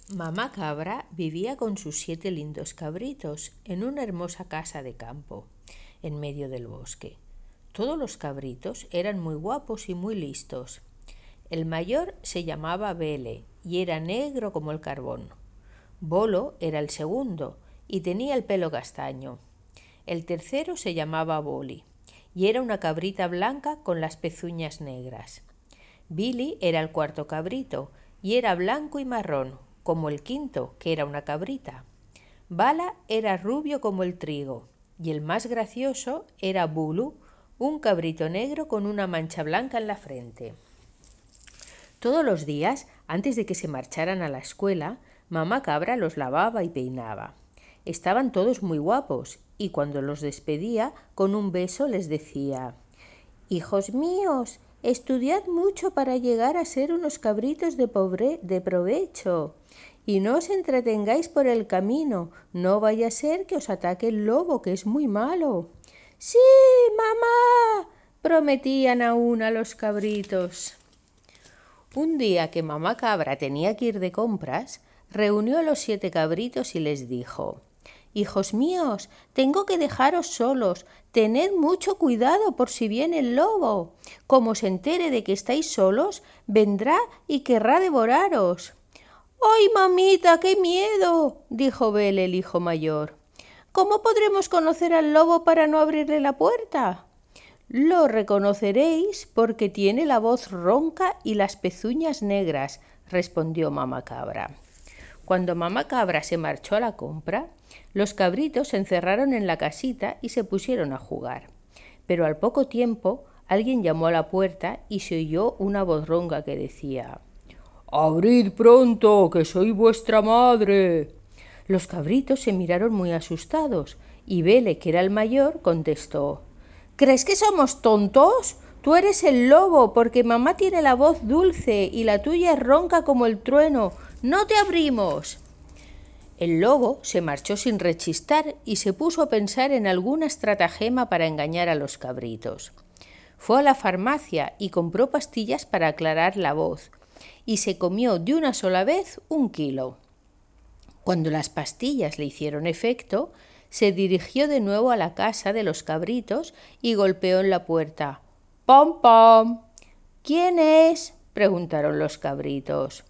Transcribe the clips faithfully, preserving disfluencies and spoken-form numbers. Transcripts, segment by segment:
Mamá Cabra vivía con sus siete lindos cabritos en una hermosa casa de campo, en medio del bosque. Todos los cabritos eran muy guapos y muy listos. El mayor se llamaba Bele y era negro como el carbón. Bolo era el segundo y tenía el pelo castaño. El tercero se llamaba Boli y era una cabrita blanca con las pezuñas negras. Billy era el cuarto cabrito y era blanco y marrón, como el quinto, que era una cabrita. Bala era rubio como el trigo y el más gracioso era Bulu, un cabrito negro con una mancha blanca en la frente. Todos los días, antes de que se marcharan a la escuela, mamá Cabra los lavaba y peinaba. Estaban todos muy guapos y cuando los despedía, con un beso les decía: «Hijos míos, estudiad mucho para llegar a ser unos cabritos de, pobre, de provecho. Y no os entretengáis por el camino, no vaya a ser que os ataque el lobo, que es muy malo». «Sí, mamá», prometían aún a los cabritos. Un día que mamá Cabra tenía que ir de compras, reunió a los siete cabritos y les dijo: «Hijos míos, tengo que dejaros solos. Tened mucho cuidado por si viene el lobo. Como se entere de que estáis solos, vendrá y querrá devoraros». «¡Ay, mamita, qué miedo!», dijo Bele, el hijo mayor. «¿Cómo podremos conocer al lobo para no abrirle la puerta?». «Lo reconoceréis porque tiene la voz ronca y las pezuñas negras», respondió mamá Cabra. Cuando mamá Cabra se marchó a la compra, los cabritos se encerraron en la casita y se pusieron a jugar. Pero al poco tiempo alguien llamó a la puerta y se oyó una voz ronca que decía: «¡Abrid pronto, que soy vuestra madre!». Los cabritos se miraron muy asustados y Bele, que era el mayor, contestó: «¿Crees que somos tontos? Tú eres el lobo, porque mamá tiene la voz dulce y la tuya es ronca como el trueno. ¡No te abrimos!». El lobo se marchó sin rechistar y se puso a pensar en alguna estratagema para engañar a los cabritos. Fue a la farmacia y compró pastillas para aclarar la voz, y se comió de una sola vez un kilo. Cuando las pastillas le hicieron efecto, se dirigió de nuevo a la casa de los cabritos y golpeó en la puerta. «¡Pam, pam!». «¿Quién es?», preguntaron los cabritos.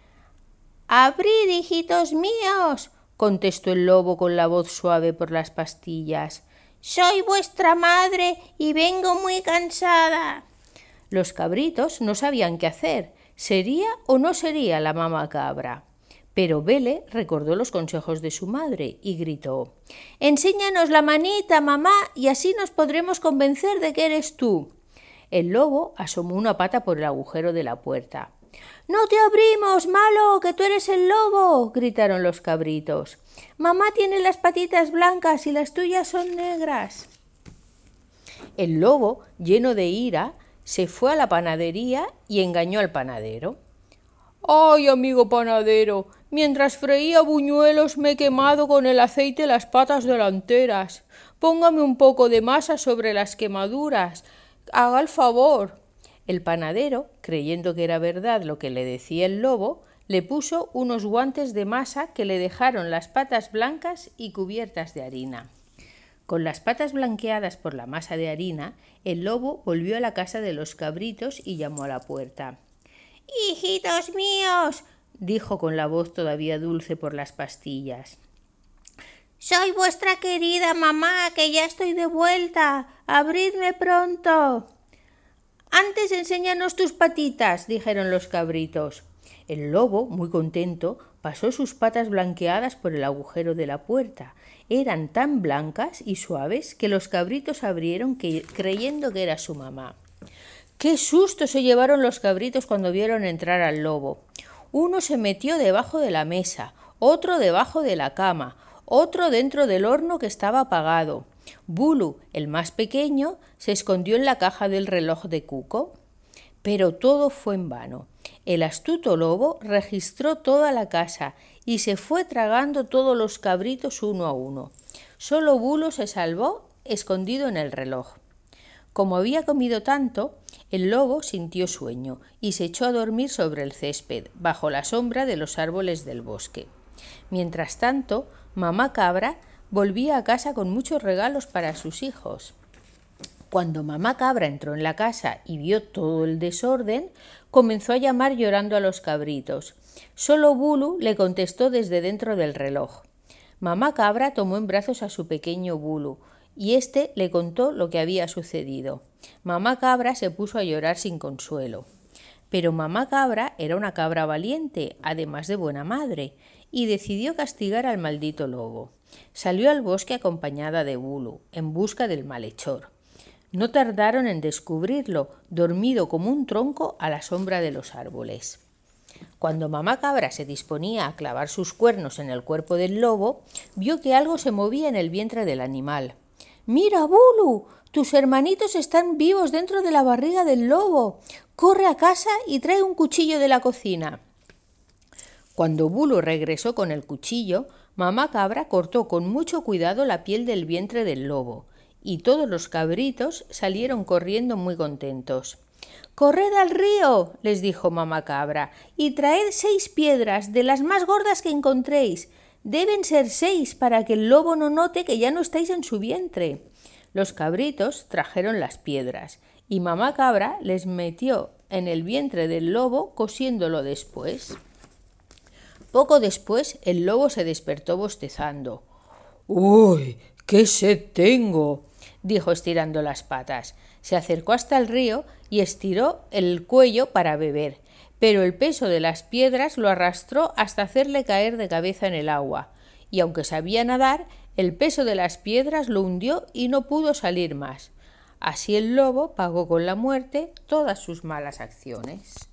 «Abrid, hijitos míos», contestó el lobo con la voz suave por las pastillas. «Soy vuestra madre y vengo muy cansada». Los cabritos no sabían qué hacer. ¿Sería o no sería la mamá Cabra? Pero Bele recordó los consejos de su madre y gritó: «Enséñanos la manita, mamá, y así nos podremos convencer de que eres tú». El lobo asomó una pata por el agujero de la puerta. «¡No te abrimos, malo, que tú eres el lobo!», gritaron los cabritos. «Mamá tiene las patitas blancas y las tuyas son negras». El lobo, lleno de ira, se fue a la panadería y engañó al panadero. «¡Ay, amigo panadero! Mientras freía buñuelos me he quemado con el aceite las patas delanteras. Póngame un poco de masa sobre las quemaduras. Haga el favor». El panadero, creyendo que era verdad lo que le decía el lobo, le puso unos guantes de masa que le dejaron las patas blancas y cubiertas de harina. Con las patas blanqueadas por la masa de harina, el lobo volvió a la casa de los cabritos y llamó a la puerta. «¡Hijitos míos!», dijo con la voz todavía dulce por las pastillas. «Soy vuestra querida mamá, que ya estoy de vuelta. Abridme pronto». «Antes enséñanos tus patitas», dijeron los cabritos. El lobo, muy contento, pasó sus patas blanqueadas por el agujero de la puerta. Eran tan blancas y suaves que los cabritos abrieron que, creyendo que era su mamá. ¡Qué susto se llevaron los cabritos cuando vieron entrar al lobo! Uno se metió debajo de la mesa, otro debajo de la cama, otro dentro del horno que estaba apagado. Bulu, el más pequeño, se escondió en la caja del reloj de Cuco. Pero todo fue en vano. El astuto lobo registró toda la casa y se fue tragando todos los cabritos uno a uno. Solo Bulu se salvó escondido en el reloj. Como había comido tanto, el lobo sintió sueño y se echó a dormir sobre el césped, bajo la sombra de los árboles del bosque. Mientras tanto, mamá cabra volvía a casa con muchos regalos para sus hijos. Cuando mamá cabra entró en la casa y vio todo el desorden, comenzó a llamar llorando a los cabritos. Solo Bulu le contestó desde dentro del reloj. Mamá cabra tomó en brazos a su pequeño Bulu y éste le contó lo que había sucedido. Mamá cabra se puso a llorar sin consuelo. Pero mamá cabra era una cabra valiente, además de buena madre, y decidió castigar al maldito lobo. Salió al bosque acompañada de Bulu, en busca del malhechor. No tardaron en descubrirlo, dormido como un tronco a la sombra de los árboles. Cuando mamá cabra se disponía a clavar sus cuernos en el cuerpo del lobo, vio que algo se movía en el vientre del animal. «¡Mira, Bulu! Tus hermanitos están vivos dentro de la barriga del lobo. Corre a casa y trae un cuchillo de la cocina». Cuando Bulu regresó con el cuchillo, mamá cabra cortó con mucho cuidado la piel del vientre del lobo, y todos los cabritos salieron corriendo muy contentos. «¡Corred al río!», les dijo mamá cabra, «y traed seis piedras, de las más gordas que encontréis. Deben ser seis para que el lobo no note que ya no estáis en su vientre». Los cabritos trajeron las piedras, y mamá cabra les metió en el vientre del lobo cosiéndolo después. Poco después el lobo se despertó bostezando. «¡Uy, qué sed tengo!», dijo estirando las patas. Se acercó hasta el río y estiró el cuello para beber, pero el peso de las piedras lo arrastró hasta hacerle caer de cabeza en el agua, y aunque sabía nadar, el peso de las piedras lo hundió y no pudo salir más. Así el lobo pagó con la muerte todas sus malas acciones.